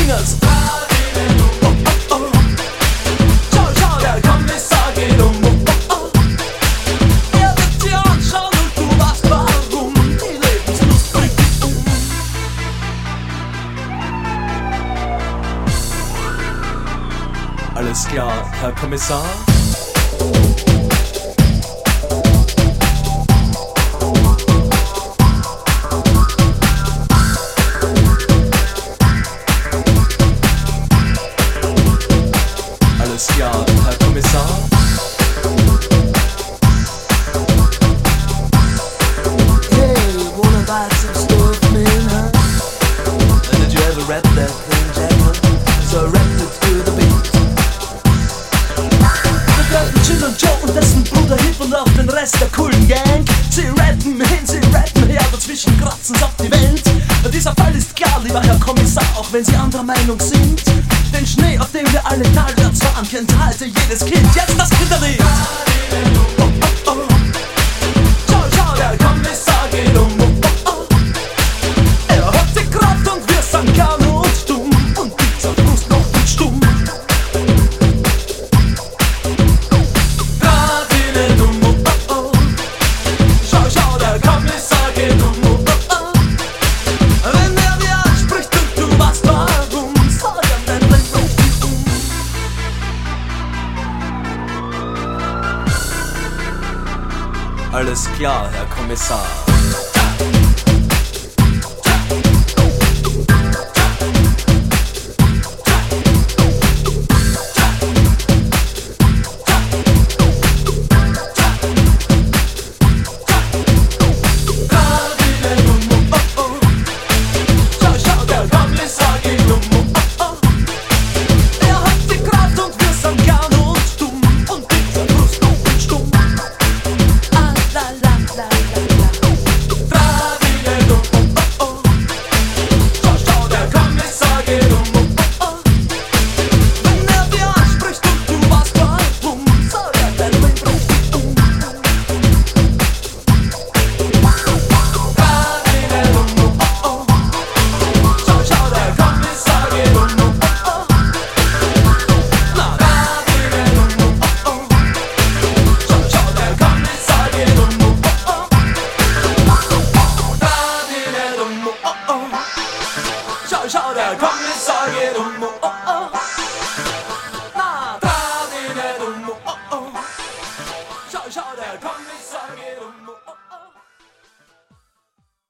Singers. Oh, oh, oh. Schau, schau, der Kommissar geht um. Oh, oh, oh. Er wird dir anschauen und du weißt warum. Die Lebenslust bringt dich um. Alles klar, Herr Kommissar? Alles klar, Herr Kommissar? Hey, wanna buy some stuff, man, huh? And did you ever rap that thing, Jack? So rap it to the beat. Wir rappen Jill und Joe und dessen Bruder Hip und auch den Rest der coolen Gang. Sie rappen hin, sie rappen her, dazwischen kratzen's auf die Welt. Dieser Fall ist klar, lieber Herr Kommissar, auch wenn Sie anderer Meinung sind. Den Schnee, auf dem wir alle talwärts fahren, kennt heute jedes Kind. Jetzt das Kinderlied. Oh, oh, oh. Schau, schau, der Kommissar geht um. Oh, oh, oh. Er hat die Kraft und wir sind kaum und dumm. Und dieser Brust noch nicht stumm. Grad ihnen um. Oh, oh, oh. Schau, schau, der Kommissar geht um. Alles klar, Herr Kommissar.